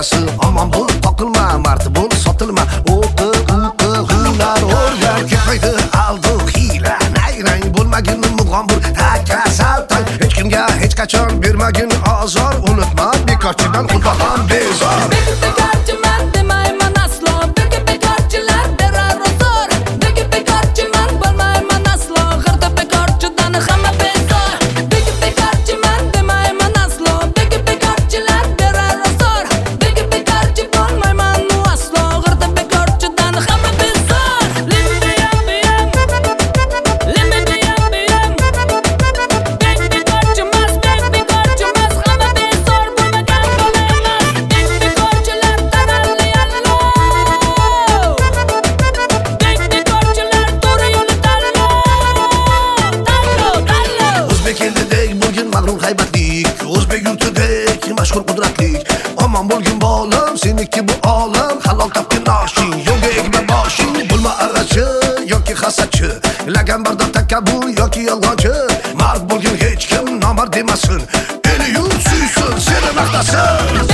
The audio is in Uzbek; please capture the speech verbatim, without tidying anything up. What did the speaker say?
maqtasi. Omon bo'l, qoqilma, marti bo'l, sotilma. O'qi, o'qi, hunar o'rgan. Ketmaydi aldoq hiyla, nayrang bo'lmagin mug'ombur, takasal. Hech kimga hech qachon bermagin azor. Unutma, bekorchidan xudo ham bezor. Bekorchiman demayman aslo. Bekorchilar berar uzr. Bekorchiman bo'lmayman aslo. G'irda bekorchidan hamma bezor. Bekorchiman demayman aslo. Bekorchilar berar uzr. Bekorchi bo'lmayman aslo. G'irda bekorchidan hamma bezor. Limbiyam biyam, limbiyam biyam. Bekorchimas, bekorchimas hamma bezor bo'lmagan bo'lmayman. Bekorchilar taralli allo. Bekorchilar to'g'ri yo'li tanlo. Tanlo, tanlo. O'zbek elidek bo'lgin mag'rur haybatlik, o'zbek yurtidek mashhur qudratlik. Omon bo'lgin bolam, seniki bu olam, halol topgin oshing, yo'lga egma boshing. Bo'lma arachi yoki hasadchi, laganbarda takabbur yoki yolg'onchi. Mard bo'lgin hech kim nomard demasin, eli yurt suysin, seni maqtasin.